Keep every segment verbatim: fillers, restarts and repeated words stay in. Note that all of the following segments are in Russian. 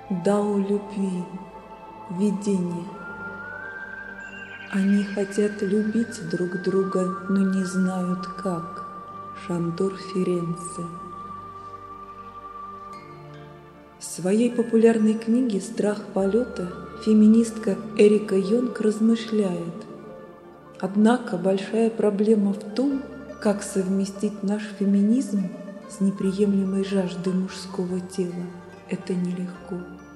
Дао любви, видение. Они хотят любить друг друга, но не знают как. Шандор Ференце. В своей популярной книге «Страх полета» феминистка Эрика Йонг размышляет: однако большая проблема в том, как совместить наш феминизм с неприемлемой жаждой мужского тела. Это нелегко.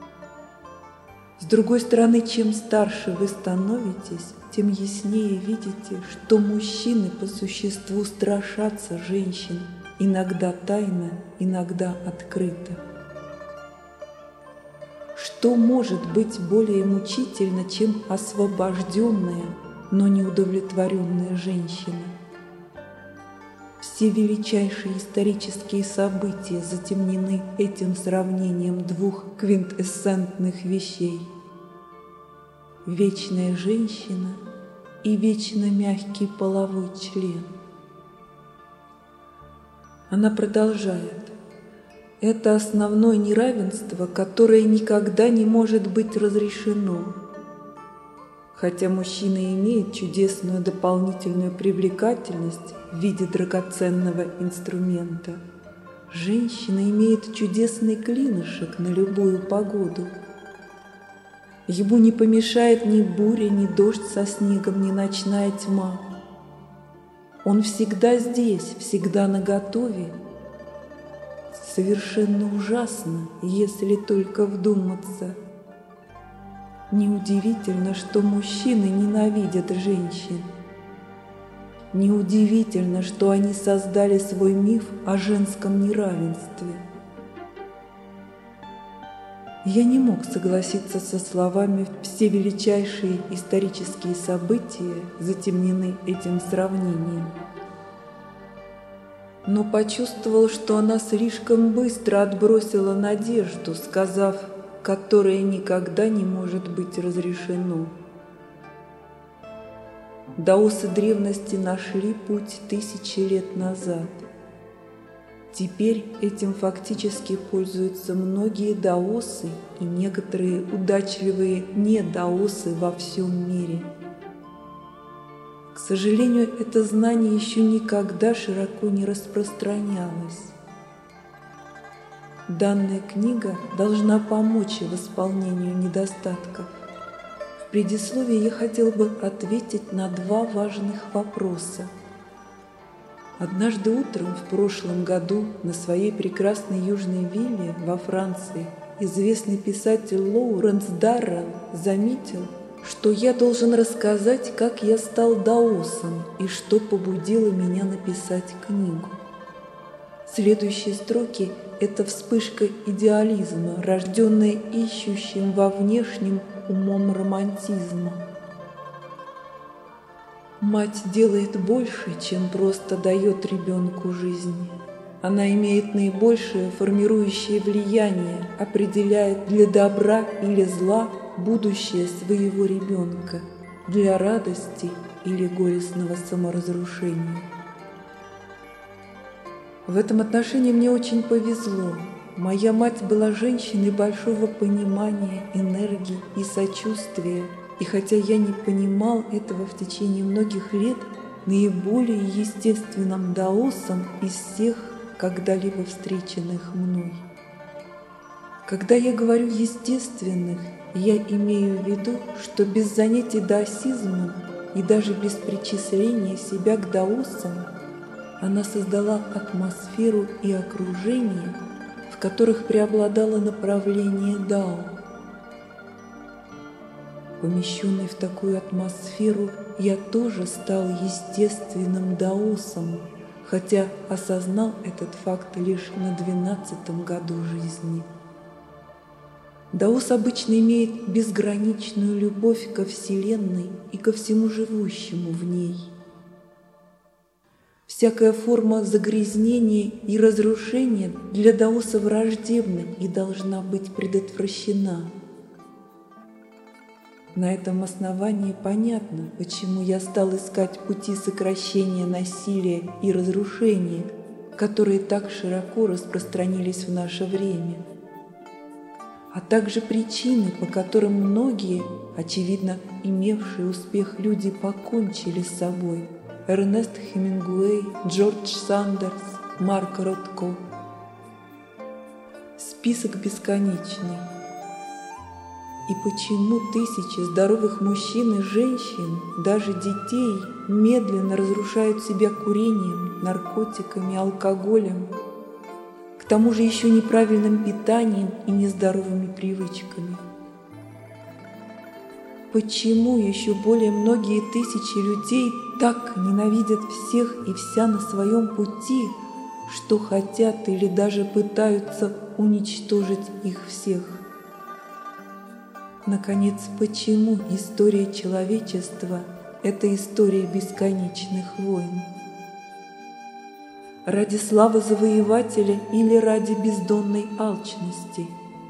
С другой стороны, чем старше вы становитесь, тем яснее видите, что мужчины по существу страшатся женщин, иногда тайно, иногда открыто. Что может быть более мучительно, чем освобожденная, но неудовлетворенная женщина? Все величайшие исторические события затемнены этим сравнением двух квинтэссентных вещей: вечная женщина и вечно мягкий половой член. Она продолжает: это основное неравенство, которое никогда не может быть разрешено. Хотя мужчина имеет чудесную дополнительную привлекательность в виде драгоценного инструмента, женщина имеет чудесный клинышек на любую погоду. Ему не помешает ни буря, ни дождь со снегом, ни ночная тьма. Он всегда здесь, всегда наготове. Совершенно ужасно, если только вдуматься. Неудивительно, что мужчины ненавидят женщин. Неудивительно, что они создали свой миф о женском неравенстве. Я не мог согласиться со словами «все величайшие исторические события затемнены этим сравнением», но почувствовал, что она слишком быстро отбросила надежду, сказав «которое никогда не может быть разрешено». Даосы древности нашли путь тысячи лет назад. Теперь этим фактически пользуются многие даосы и некоторые удачливые не-даосы во всем мире. К сожалению, это знание еще никогда широко не распространялось. Данная книга должна помочь в восполнению недостатков. В предисловии я хотел бы ответить на два важных вопроса. Однажды утром в прошлом году на своей прекрасной южной вилле во Франции известный писатель Лоуренс Даррелл заметил, что я должен рассказать, как я стал даосом и что побудило меня написать книгу. Следующие строки – это вспышка идеализма, рожденная ищущим во внешнем умом романтизма. Мать делает больше, чем просто дает ребенку жизнь. Она имеет наибольшее формирующее влияние, определяет для добра или зла будущее своего ребенка, для радости или горестного саморазрушения. В этом отношении мне очень повезло. Моя мать была женщиной большого понимания, энергии и сочувствия, и хотя я не понимал этого в течение многих лет, наиболее естественным даосом из всех когда-либо встреченных мной. Когда я говорю «естественных», я имею в виду, что без занятий даосизмом и даже без причисления себя к даосам она создала атмосферу и окружение, в которых преобладало направление дао. Помещенный в такую атмосферу, я тоже стал естественным даосом, хотя осознал этот факт лишь на двенадцатом году жизни. Даос обычно имеет безграничную любовь ко Вселенной и ко всему живущему в ней. Всякая форма загрязнения и разрушения для даоса враждебна и должна быть предотвращена. На этом основании понятно, почему я стал искать пути сокращения насилия и разрушения, которые так широко распространились в наше время. а также причины, по которым многие, очевидно, имевшие успех люди, покончили с собой. Эрнест Хемингуэй, Джордж Сандерс, Марк Ротко. Список бесконечный. И почему тысячи здоровых мужчин и женщин, даже детей, медленно разрушают себя курением, наркотиками, алкоголем, к тому же еще неправильным питанием и нездоровыми привычками? Почему еще более многие тысячи людей так ненавидят всех и вся на своем пути, что хотят или даже пытаются уничтожить их всех? Наконец, почему история человечества – это история бесконечных войн? Ради славы завоевателя или ради бездонной алчности?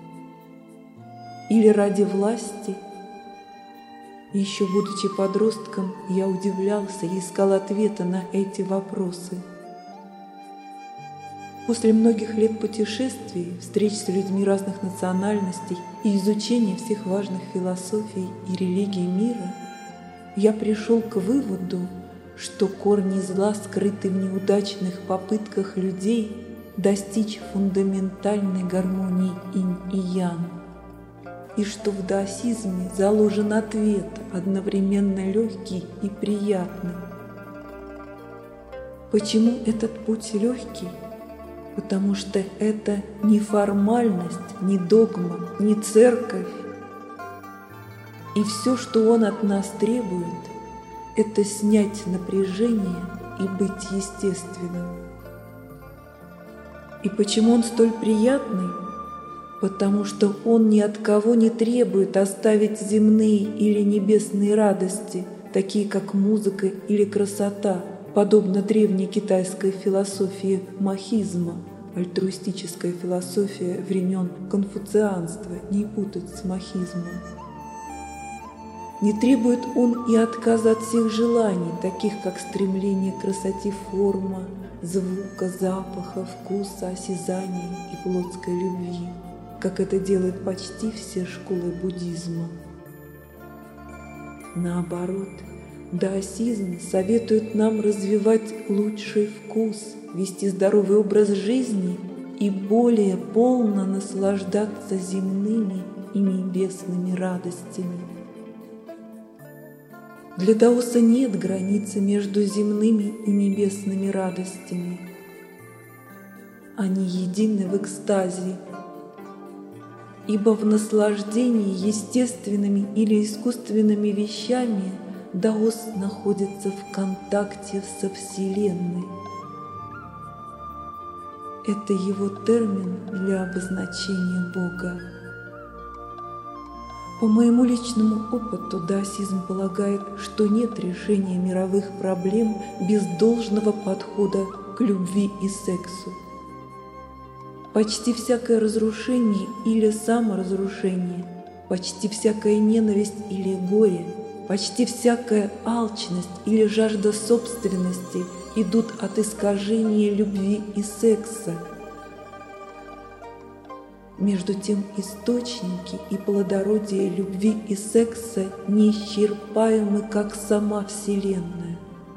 Или ради власти? Еще будучи подростком, я удивлялся и искал ответа на эти вопросы. После многих лет путешествий, встреч с людьми разных национальностей и изучения всех важных философий и религий мира, я пришел к выводу, что корни зла скрыты в неудачных попытках людей достичь фундаментальной гармонии инь и ян, и что в даосизме заложен ответ, одновременно легкий и приятный. Почему этот путь легкий? Потому что это не формальность, не догма, не церковь. И все, что он от нас требует, это снять напряжение и быть естественным. И почему он столь приятный? Потому что он ни от кого не требует оставить земные или небесные радости, такие как музыка или красота, подобно древней китайской философии махизма, альтруистическая философия времен конфуцианства, не путать с махизмом. Не требует он и отказа от всех желаний, таких как стремление к красоте формы, звука, запаха, вкуса, осязания и плотской любви, как это делают почти все школы буддизма. Наоборот, даосизм советует нам развивать лучший вкус, вести здоровый образ жизни и более полно наслаждаться земными и небесными радостями. Для даоса нет границы между земными и небесными радостями. Они едины в экстазе, ибо в наслаждении естественными или искусственными вещами даос находится в контакте со Вселенной. Это его термин для обозначения Бога. По моему личному опыту, даосизм полагает, что нет решения мировых проблем без должного подхода к любви и сексу. Почти всякое разрушение или саморазрушение, почти всякая ненависть или горе, почти всякая алчность или жажда собственности идут от искажения любви и секса. Между тем источники и плодородие любви и секса неисчерпаемы, как сама Вселенная.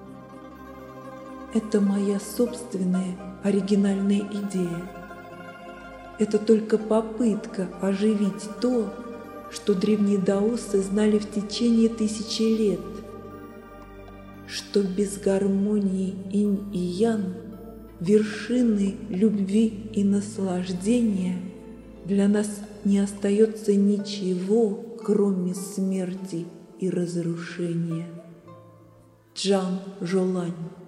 Это моя собственная оригинальная идея. Это только попытка оживить то, что древние даосы знали в течение тысячи лет, что без гармонии инь и ян, вершины любви и наслаждения, для нас не остается ничего, кроме смерти и разрушения. Чжан Жолань.